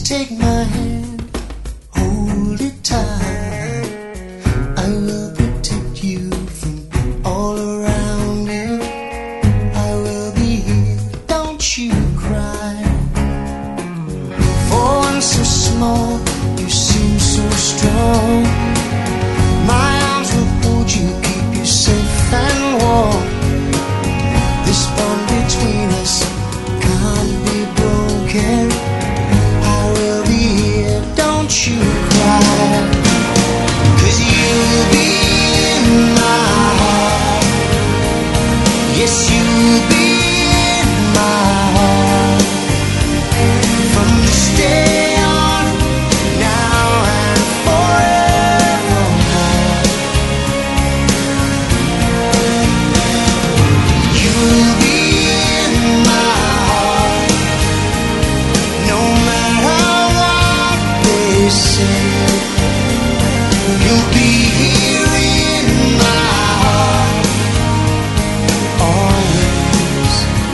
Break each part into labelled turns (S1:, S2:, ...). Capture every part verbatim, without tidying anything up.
S1: Take my hand, hold it tight. I will protect you from all around you. I will be here, don't you cry. For one so small, you seem so strong. My arms will hold you, keep you safe and warm. This bond between us can't be broken. Don't you cry, 'cause you'll be in my heart. Yes, you'll be in my heart. From this day on, now and forevermore. You'll be in my heart, no matter say. You'll be here in my heart always.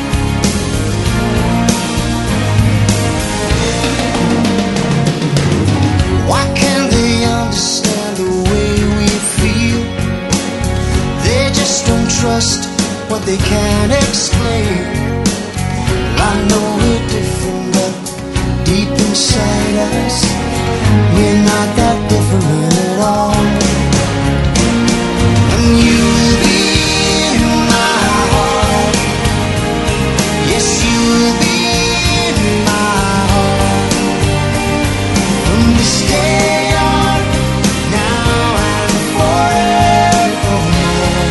S1: Why can't they understand the way we feel? They just don't trust what they can't explain. I know we're different, but deep inside us we're not that different at all. And you'll be in my heart. Yes, you'll be in my heart. From this day on, now and forevermore.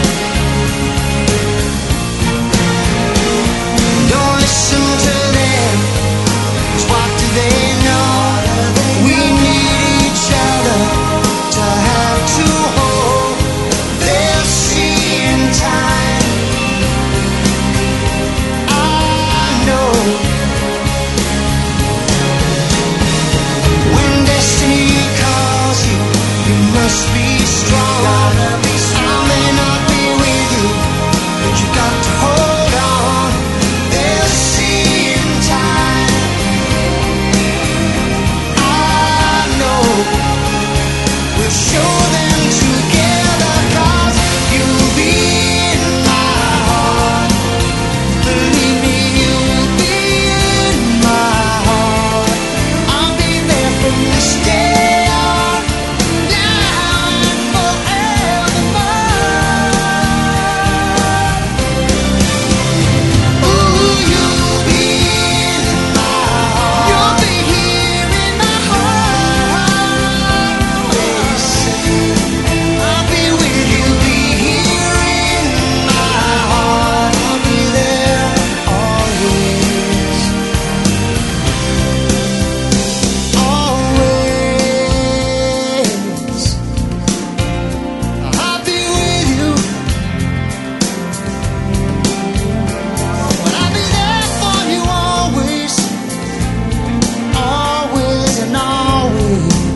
S1: Don't listen to them, 'cause what do they know? We need each other to have to hold. They'll see in time. I know when destiny calls you, you must be strong. I may not be with you, but you got to hold on. They'll see in time. We'll show them together, 'cause you'll be in my heart. Believe me, you'll be in my heart. I'll be there from this day on, now and forevermore. Ooh, you'll be in my heart. You'll be here in my heart. I'll be with you, be here in my heart. I'll be there always, always. I'll be with you, but I'll be there for you always, always and always.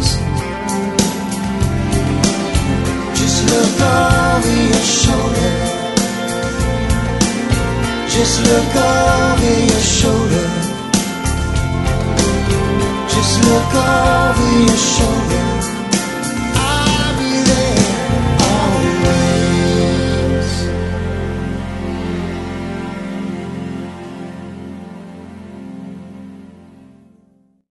S1: Just look over your shoulder. Just look over your shoulder. Just look over your shoulder.